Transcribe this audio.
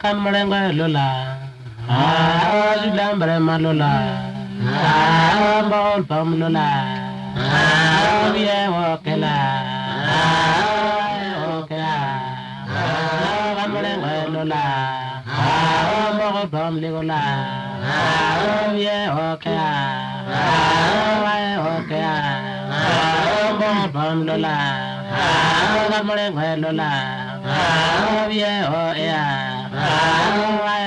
Cameronga Lola, Lambre Malola, Ball Pam Lola, Wakela, Cameronga Lola, Ball Pam Ligola, Ball Pam Lola, Cameronga Lola,